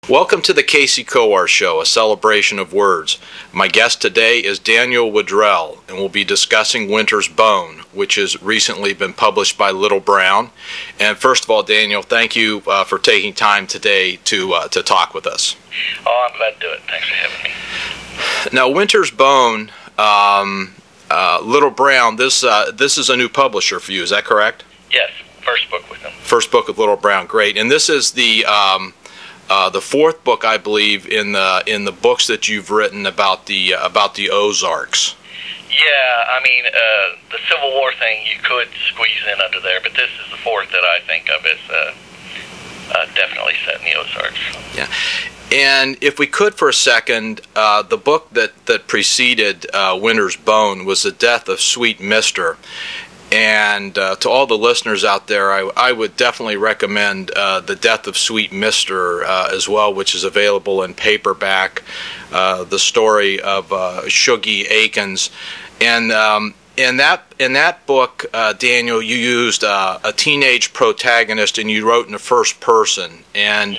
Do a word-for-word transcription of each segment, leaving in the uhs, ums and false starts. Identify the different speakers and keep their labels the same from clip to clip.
Speaker 1: Welcome to the Casey Kowar Show, a celebration of words. My guest today is Daniel Woodrell, and we'll be discussing Winter's Bone, which has recently been published by Little Brown. And first of all, Daniel, thank you uh, for taking time today to uh, to talk with us.
Speaker 2: Oh, I'm glad to do it. Thanks for having me.
Speaker 1: Now, Winter's Bone, um, uh, Little Brown, this uh, this is a new publisher for you, is that correct?
Speaker 2: Yes, first book with them.
Speaker 1: First book with Little Brown, great. And this is the um, uh, the fourth book, I believe, in the in the books that you've written about the uh, about the Ozarks.
Speaker 2: Yeah, I mean, uh, the Civil War thing you could squeeze in under there, but this is the fourth that I think of as uh, uh, definitely set in the Ozarks.
Speaker 1: Yeah. And if we could for a second, uh, the book that, that preceded uh, Winter's Bone was The Death of Sweet Mister. And uh, to all the listeners out there, I, I would definitely recommend uh, The Death of Sweet Mister uh, as well, which is available in paperback, uh, the story of uh, Shuggie Aikens. And um, in that in that book, uh, Daniel, you used uh, a teenage protagonist, and you wrote in the first person. And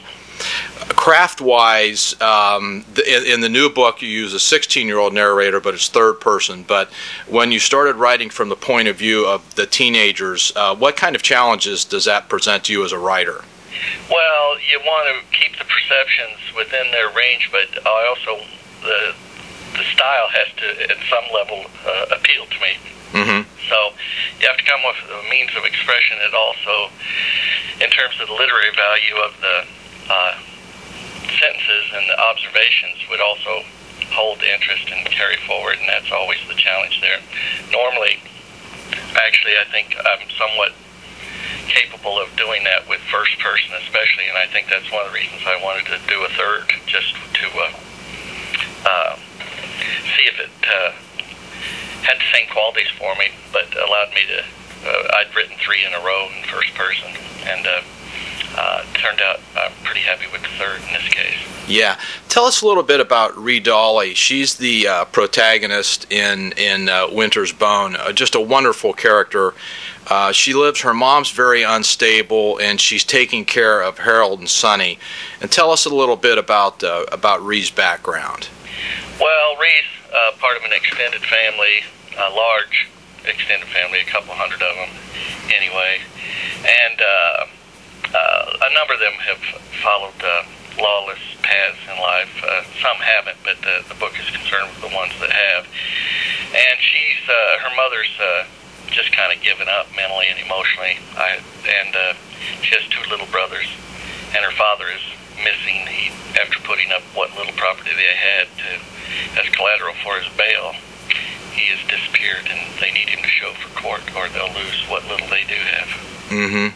Speaker 1: craft-wise, um, in, in the new book, you use a sixteen-year-old narrator, but it's third person. But when you started writing from the point of view of the teenagers, uh, what kind of challenges does that present to you as a writer?
Speaker 2: Well, you want to keep the perceptions within their range, but I also the the style has to, at some level, uh, appeal to me.
Speaker 1: Mm-hmm.
Speaker 2: So you have to come with a means of expression that also, in terms of the literary value of the Uh, sentences and the observations, would also hold interest and carry forward, and that's always the challenge there. Normally, actually, I think I'm somewhat capable of doing that with first person especially, and I think that's one of the reasons I wanted to do a third, just to uh, uh, see if it uh, had the same qualities for me, but allowed me to, uh, I'd written three in a row in first person, and uh, Uh, turned out I'm pretty happy with the third in this case.
Speaker 1: Yeah. Tell us a little bit about Ree Dawley. She's the uh, protagonist in, in uh, Winter's Bone, uh, just a wonderful character. Uh, she lives, her mom's very unstable, and she's taking care of Harold and Sonny. And tell us a little bit about, uh, about Ree's background.
Speaker 2: Well, Ree's uh, part of an extended family, a large extended family, a couple hundred of them anyway. And uh, Uh, a number of them have followed uh, lawless paths in life. Uh, some haven't, but uh, the book is concerned with the ones that have. And she's, uh, her mother's uh, just kind of given up mentally and emotionally. I, and uh, she has two little brothers, and her father is missing. He, after putting up what little property they had to, as collateral for his bail, he has disappeared, and they need him to show for court, or they'll lose what little they do have.
Speaker 1: Mm-hmm.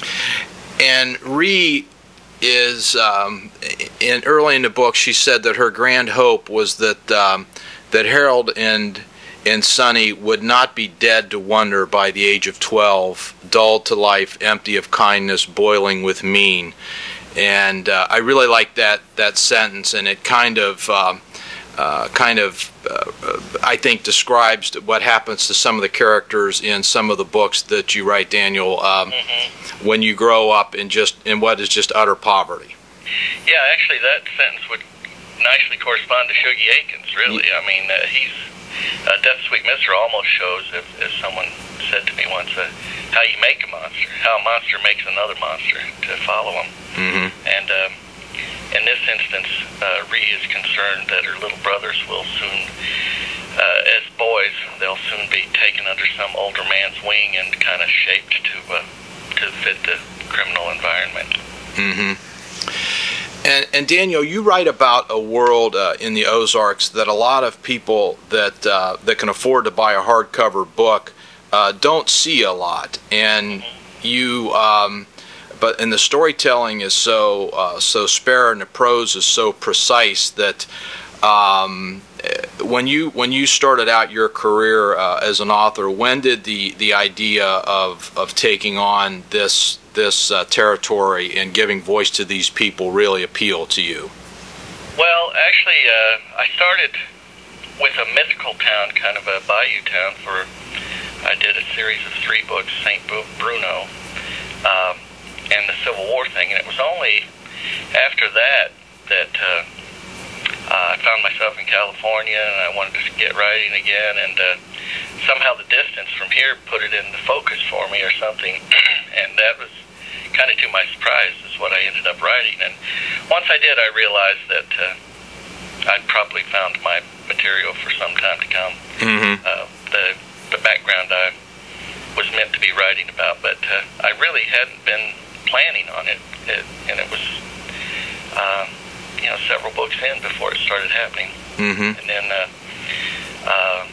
Speaker 1: And Ree is, um, in early in the book, she said that her grand hope was that um, that Harold and and Sonny would not be dead to wonder by the age of twelve, dulled to life, empty of kindness, boiling with mean. And uh, I really like that that sentence, and it kind of um, uh, kind of uh, I think describes what happens to some of the characters in some of the books that you write, Daniel. Um,
Speaker 2: mm-hmm.
Speaker 1: When you grow up in just in what is just utter poverty.
Speaker 2: Yeah, actually, that sentence would nicely correspond to Shuggie Aikens. Really, I mean, uh, he's uh, Death of Sweet Mister almost shows, if, as someone said to me once, uh, how you make a monster, how a monster makes another monster to follow him.
Speaker 1: Mm-hmm.
Speaker 2: And um, in this instance, uh, Ree is concerned that her little brothers will soon, uh, as boys, they'll soon be taken under some older man's wing and kind of shaped to. Uh, to fit the criminal environment.
Speaker 1: Mm-hmm. And, and Daniel, you write about a world uh, in the Ozarks that a lot of people that uh, that can afford to buy a hardcover book uh, don't see a lot. And mm-hmm. you, um, but and the storytelling is so uh, so spare, and the prose is so precise that. Um, when you when you started out your career uh, as an author, when did the, the idea of, of taking on this this uh, territory and giving voice to these people really appeal to you?
Speaker 2: Well, actually, uh, I started with a mythical town, kind of a bayou town. For I did a series of three books, Saint Bruno, um, and the Civil War thing, and it was only after that that uh, uh, I found myself in California, and I wanted to get writing again, and uh, somehow the distance from here put it into focus for me or something, and that was kind of to my surprise is what I ended up writing. And once I did, I realized that uh, I'd probably found my material for some time to come.
Speaker 1: Mm-hmm.
Speaker 2: Uh, the the background I was meant to be writing about, but uh, I really hadn't been planning on it, it and it was uh, you know several books in before it started happening.
Speaker 1: Mm-hmm.
Speaker 2: And then uh, uh,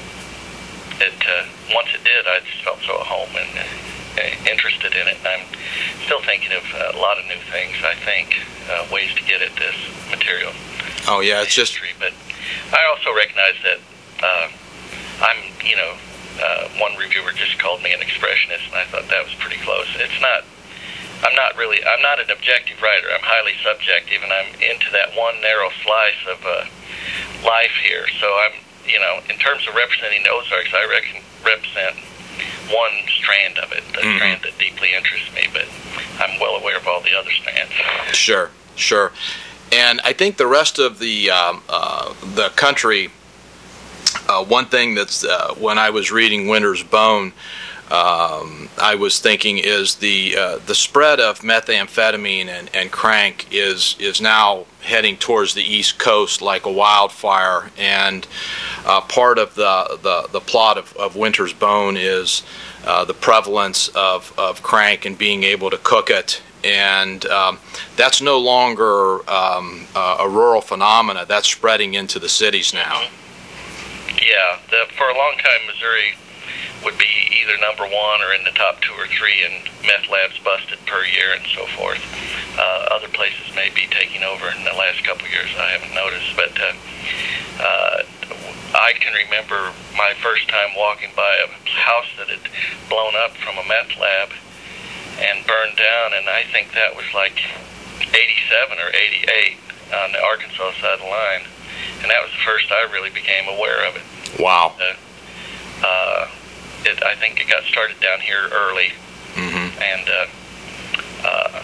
Speaker 2: it uh, once it did, I just felt so at home and uh, interested in it. And I'm still thinking of a lot of new things. I think uh, ways to get at this material.
Speaker 1: Oh yeah, it's just.
Speaker 2: But I also recognize that uh, I'm, you know, uh, one reviewer just called me an expressionist, and I thought that was pretty close. It's not. I'm not really. I'm not an objective writer. I'm highly subjective, and I'm into that one narrow slice of uh, life here. So I'm, you know, in terms of representing the Ozarks, I reckon represent one strand of it, a
Speaker 1: mm-hmm.
Speaker 2: strand that deeply interests me. But I'm well aware of all the other strands.
Speaker 1: Sure, sure. And I think the rest of the um, uh, the country, uh, one thing that's uh, when I was reading Winter's Bone, um, I was thinking is the uh, the spread of methamphetamine and, and crank is is now heading towards the East Coast like a wildfire, and uh, part of the, the, the plot of, of Winter's Bone is uh, the prevalence of, of crank and being able to cook it. And um, that's no longer um, uh, a rural phenomena. That's spreading into the cities now.
Speaker 2: Yeah, the, for a long time, Missouri would be either number one or in the top two or three in meth labs busted per year and so forth. Uh, other places may be taking over in the last couple of years. I haven't noticed, but uh, uh, I can remember my first time walking by a house that had blown up from a meth lab and burned down, and I think that was like eighty-seven or eighty-eight on the Arkansas side of the line, and that was the first I really became aware of it.
Speaker 1: Wow.
Speaker 2: Uh, uh, it, I think it got started down here early,
Speaker 1: mm-hmm.
Speaker 2: and uh, uh,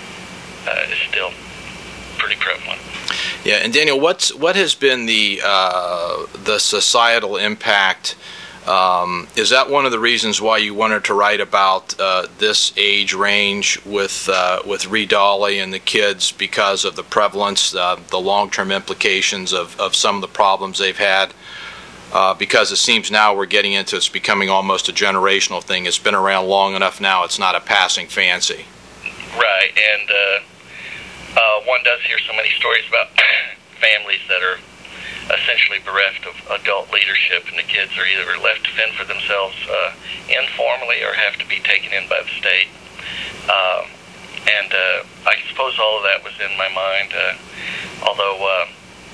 Speaker 2: uh, it's still pretty prevalent.
Speaker 1: Yeah, and Daniel, what's what has been the uh, the societal impact? Um, is that one of the reasons why you wanted to write about uh, this age range with uh, with Reed Dolly and the kids, because of the prevalence, uh, the long-term implications of, of some of the problems they've had? Uh, because it seems now we're getting into it's becoming almost a generational thing. It's been around long enough now. It's not a passing fancy.
Speaker 2: Right, and uh, uh, one does hear so many stories about families that are essentially bereft of adult leadership, and the kids are either left to fend for themselves uh, informally or have to be taken in by the state. Um, and uh, I suppose all of that was in my mind, uh, although uh,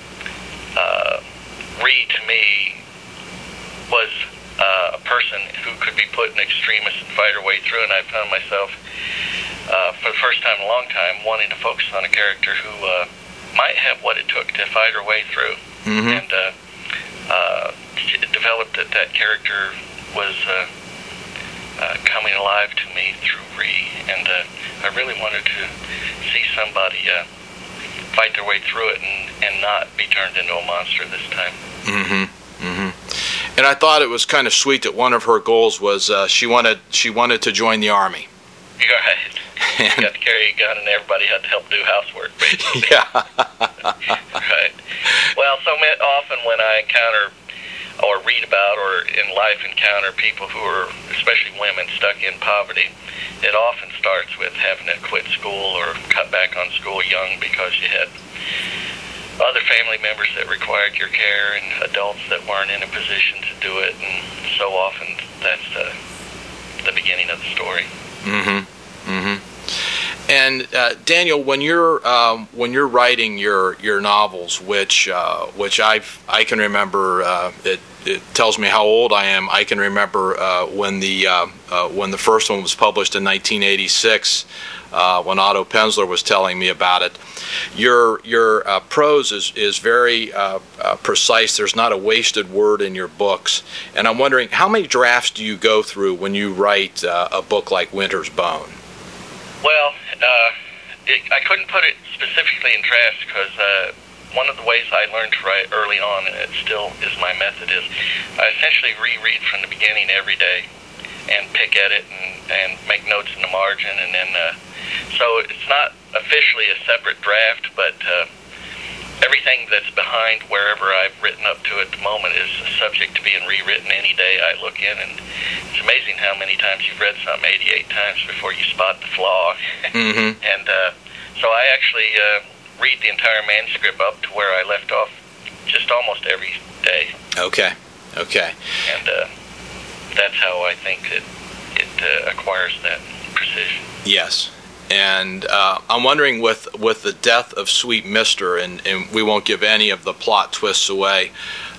Speaker 2: uh, Reed, to me, was uh, a person who could be put in extremist and fight her way through, and I found myself, uh, for the first time in a long time, wanting to focus on a character who uh, might have what it took to fight her way through.
Speaker 1: Mm-hmm.
Speaker 2: And uh, uh, it developed that that character was uh, uh, coming alive to me through Ree, and uh, I really wanted to see somebody uh, fight their way through it and, and not be turned into a monster this time.
Speaker 1: Mm-hmm. Mm-hmm. And I thought it was kind of sweet that one of her goals was uh, she wanted she wanted to join the Army.
Speaker 2: Right. You got to carry a gun, and everybody had to help do housework, basically.
Speaker 1: Yeah.
Speaker 2: Right. Well, so often when I encounter or read about or in life encounter people who are, especially women, stuck in poverty, it often starts with having to quit school or cut back on school young because you had other family members that required your care and adults that weren't in a position to do it, and so often that's the, the beginning of the story.
Speaker 1: Mm-hmm. Mm-hmm. And uh, Daniel, when you're um, when you're writing your your novels, which uh, which I I can remember, uh, it it tells me how old I am. I can remember uh, when the uh, uh, when the first one was published in nineteen eighty-six, uh, when Otto Penzler was telling me about it. Your your uh, prose is is very uh, uh, precise. There's not a wasted word in your books. And I'm wondering, how many drafts do you go through when you write uh, a book like Winter's Bone?
Speaker 2: Well, uh, it, I couldn't put it specifically in drafts because uh, one of the ways I learned to write early on, and it still is my method, is I essentially reread from the beginning every day and pick at it and, and make notes in the margin. And then, uh, so it's not officially a separate draft, but uh, everything that's behind wherever I've written up to at the moment is subject to being rewritten any day I look in. And it's amazing how many times you've read something eighty-eight times before you spot the flaw.
Speaker 1: Mm-hmm.
Speaker 2: And uh, so I actually uh, read the entire manuscript up to where I left off just almost every day.
Speaker 1: Okay, okay.
Speaker 2: And uh, that's how I think it, it uh, acquires that precision.
Speaker 1: Yes. And uh, I'm wondering, with with the death of Sweet Mister, and, and we won't give any of the plot twists away,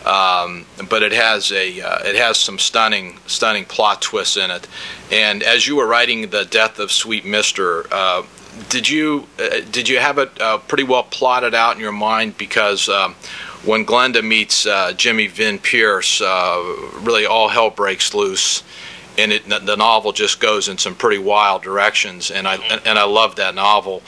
Speaker 1: um, but it has a uh, it has some stunning stunning plot twists in it. And as you were writing the death of Sweet Mister, uh, did you uh, did you have it uh, pretty well plotted out in your mind? Because um, when Glenda meets uh, Jimmy Vin Pierce, uh, really all hell breaks loose. And it, the novel just goes in some pretty wild directions, and I and I love that novel.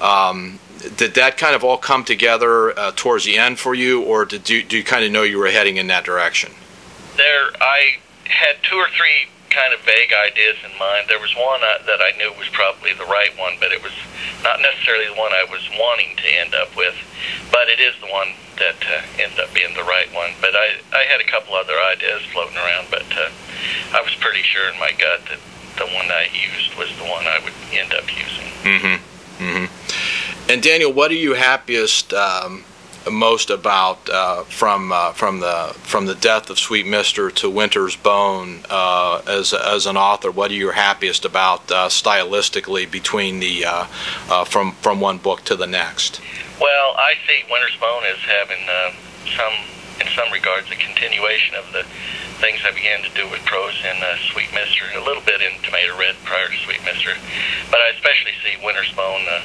Speaker 1: Um, did that kind of all come together uh, towards the end for you, or did you do you kind of know you were heading in that direction?
Speaker 2: There, I had two or three kind of vague ideas in mind. There was one uh, that I knew was probably the right one, but it was not necessarily the one I was wanting to end up with. But it is the one that uh, ended up being the right one. But I, I had a couple other ideas floating around, but uh, I was pretty sure in my gut that the one I used was the one I would end up using.
Speaker 1: Mm-hmm. Mm-hmm. And Daniel, what are you happiest um, most about uh, from uh, from the from the death of Sweet Mister to Winter's Bone uh, as as an author? What are you happiest about uh, stylistically between the uh, uh, from from one book to the next?
Speaker 2: Well, I see Winter's Bone as having uh, some, in some regards, a continuation of the things I began to do with prose in uh, Sweet Mister, and a little bit in Tomato Red prior to Sweet Mister. But I especially see Winter's Bone uh,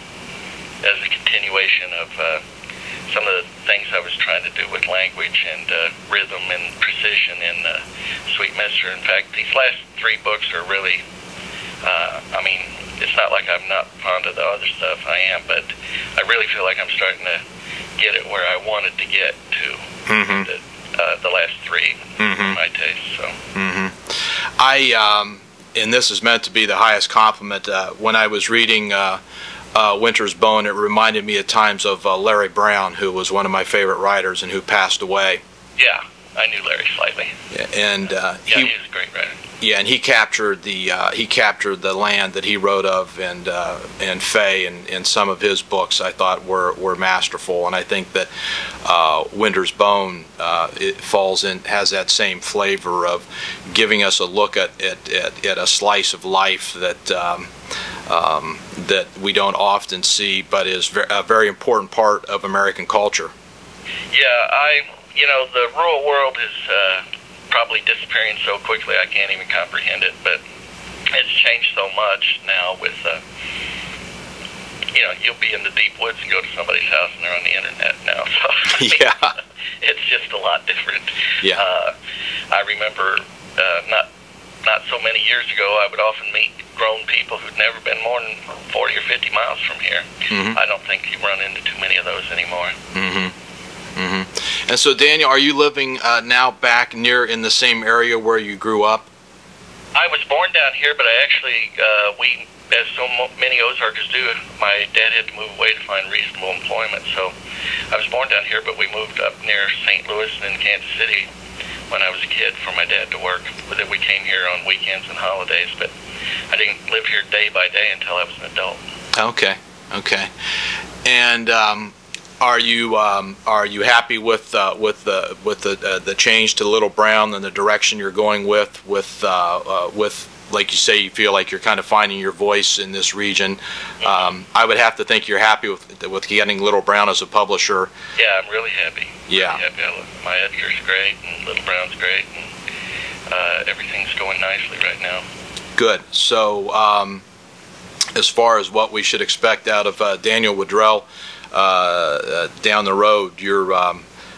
Speaker 2: as a continuation of uh, some of the things I was trying to do with language and uh, rhythm and precision in uh, Sweet Mister. In fact, these last three books are really, uh, I mean, it's not like I'm not fond of the other stuff. I am, but I really feel like I'm starting to get it where I wanted to get to.
Speaker 1: Mm-hmm.
Speaker 2: The, uh, the last three,
Speaker 1: mm-hmm.
Speaker 2: for my taste. So.
Speaker 1: Mm-hmm. I, um, and this is meant to be the highest compliment. Uh, when I was reading uh, uh, Winter's Bone, it reminded me at times of uh, Larry Brown, who was one of my favorite writers and who passed away.
Speaker 2: Yeah, I knew Larry slightly.
Speaker 1: Yeah, and uh,
Speaker 2: yeah,
Speaker 1: he,
Speaker 2: he was a great writer.
Speaker 1: Yeah, and he captured the uh, he captured the land that he wrote of, and uh, and Fay, and, and some of his books I thought were, were masterful, and I think that uh, Winter's Bone uh, it falls in has that same flavor of giving us a look at at, at, at a slice of life that um, um, that we don't often see, but is ver- a very important part of American culture.
Speaker 2: Yeah, I you know the rural world is. Uh, probably disappearing so quickly I can't even comprehend it, but it's changed so much now with, uh, you know, you'll be in the deep woods and go to somebody's house and they're on the internet now, so I mean,
Speaker 1: yeah.
Speaker 2: It's just a lot different.
Speaker 1: Yeah.
Speaker 2: Uh, I remember uh, not not so many years ago I would often meet grown people who'd never been more than forty or fifty miles from here.
Speaker 1: Mm-hmm.
Speaker 2: I don't think you run into too many of those anymore.
Speaker 1: Mm-hmm. Mm-hmm. And so, Daniel, are you living uh, now back near in the same area where you grew up?
Speaker 2: I was born down here, but I actually, uh, we, as so many Ozarkers do, my dad had to move away to find reasonable employment. So I was born down here, but we moved up near Saint Louis and in Kansas City when I was a kid for my dad to work. But then we came here on weekends and holidays, but I didn't live here day by day until I was an adult.
Speaker 1: Okay, okay. And um, are you um, are you happy with uh, with the with the uh, the change to Little Brown and the direction you're going with with uh, uh, with like you say, you feel like you're kind of finding your voice in this region? Um, I would have to think you're happy with with getting Little Brown as a publisher.
Speaker 2: Yeah, I'm really happy.
Speaker 1: Yeah,
Speaker 2: really happy. My editor's great, and Little Brown's great, and uh, everything's going nicely right now.
Speaker 1: Good. So, um, as far as what we should expect out of uh, Daniel Woodrell uh, uh, down the road, you're um,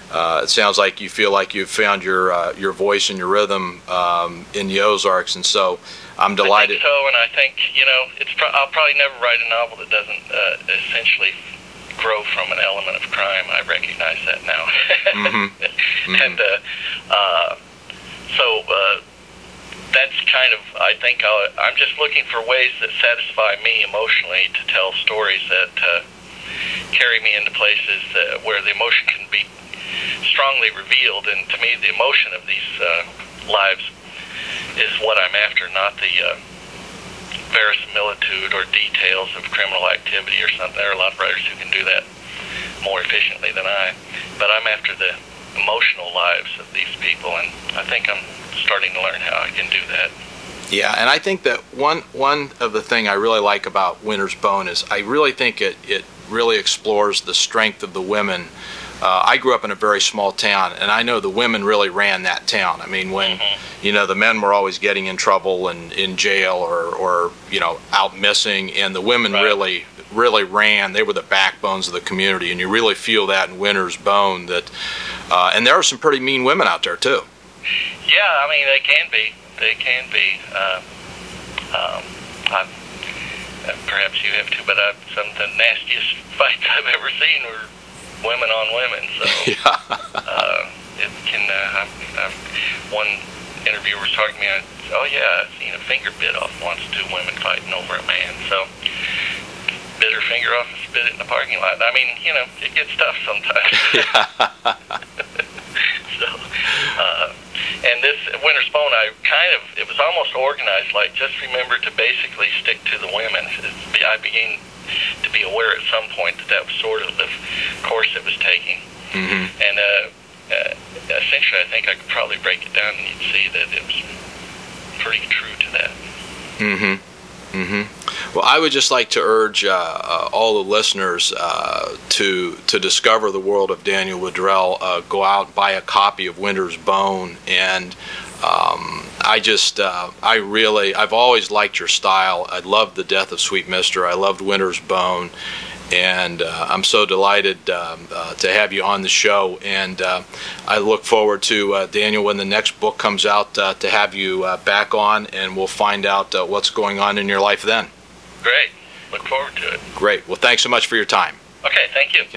Speaker 1: uh, it sounds like you feel like you've found your uh, your voice and your rhythm um, in the Ozarks, and so I'm delighted.
Speaker 2: I think so, and I think, you know, it's pro- I'll probably never write a novel that doesn't uh, essentially grow from an element of crime. I recognize that now.
Speaker 1: mm-hmm. Mm-hmm.
Speaker 2: And uh, uh, so uh, that's kind of, I think I'll, I'm just looking for ways that satisfy me emotionally to tell stories that uh, carry me into places uh, where the emotion can be strongly revealed. And to me, the emotion of these uh, lives is what I'm after, not the uh, verisimilitude or details of criminal activity or something. There are a lot of writers who can do that more efficiently than I, but I'm after the emotional lives of these people, and I think I'm starting to learn how I can do that.
Speaker 1: Yeah, and I think that one one of the thing I really like about Winter's Bone is I really think it, it really explores the strength of the women. Uh, I grew up in a very small town, and I know the women really ran that town. I mean, when, mm-hmm. you know, the men were always getting in trouble and in jail or, or you know, out missing, and the women
Speaker 2: right.
Speaker 1: really, really ran. They were the backbones of the community, and you really feel that in Winter's Bone. That, uh, and there are some pretty mean women out there, too.
Speaker 2: Yeah, I mean, they can be. They can be. Uh, um, I've, uh, perhaps you have too, but I've, some of the nastiest fights I've ever seen were women on women, so
Speaker 1: yeah.
Speaker 2: uh, it can. Uh, I'm, I'm, one interviewer was talking to me. I, oh yeah, I've seen a finger bit off once. Two women fighting over a man. So bit her finger off and spit it in the parking lot. I mean, you know, it gets tough sometimes. so, uh, and this Winter's Bone, I kind of, it was almost organized like just remember to basically stick to the women. I began to be aware at some point that that was sort of the course it was taking.
Speaker 1: Mm-hmm.
Speaker 2: And uh, uh, essentially, I think I could probably break it down and you'd see that it was pretty true to that.
Speaker 1: Mm-hmm. Mm-hmm. Well, I would just like to urge uh, uh, all the listeners uh, to to discover the world of Daniel Woodrell. Uh, go out, buy a copy of Winter's Bone, and Um, I just, uh, I really, I've always liked your style. I loved The Death of Sweet Mister. I loved Winter's Bone. And uh, I'm so delighted um, uh, to have you on the show. And uh, I look forward to, uh, Daniel, when the next book comes out, uh, to have you uh, back on, and we'll find out uh, what's going on in your life then.
Speaker 2: Great. Look forward to it.
Speaker 1: Great. Well, thanks so much for your time.
Speaker 2: Okay, thank you. Okay.